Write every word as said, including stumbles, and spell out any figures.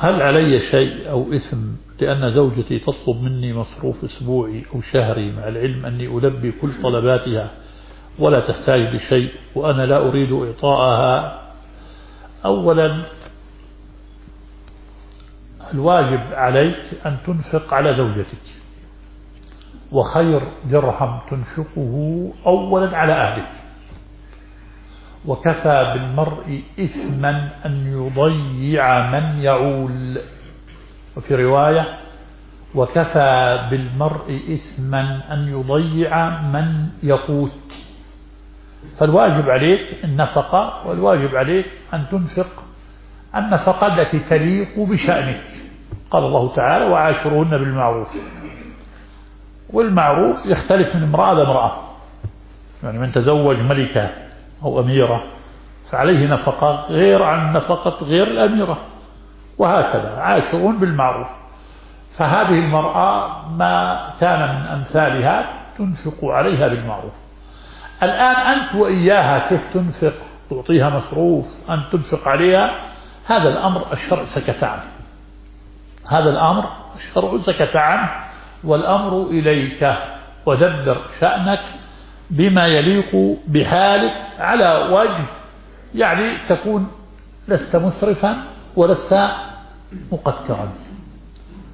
هل علي شيء أو إثم لأن زوجتي تطلب مني مصروف أسبوعي أو شهري مع العلم أني ألبي كل طلباتها ولا تحتاج لشيء وأنا لا أريد إعطاءها؟ أولا الواجب عليك أن تنفق على زوجتك، وخير درهم تنفقه أولا على أهلك، وكفى بالمرء إثما أن يضيع من يعول، وفي رواية وكفى بالمرء إثما أن يضيع من يقوت. فالواجب عليك النفقة، والواجب عليك أن تنفق النفقة التي تليق بشأنك. قال الله تعالى وعاشرهن بالمعروف، والمعروف يختلف من امرأة لامرأة، يعني من تزوج ملكة أو أميرة فعليه نفقة غير عن نفقة غير الأميرة، وهكذا عاشرون بالمعروف. فهذه المرأة ما كان من أمثالها تنفق عليها بالمعروف. الآن أنت وإياها كيف تنفق، تعطيها مصروف، أن تنفق عليها، هذا الأمر الشرع سكت عنه، هذا الأمر الشرع سكت عنه، والأمر إليك، ودبر شأنك بما يليق بحالك على وجه يعني تكون لست مسرفا ولست مقترا.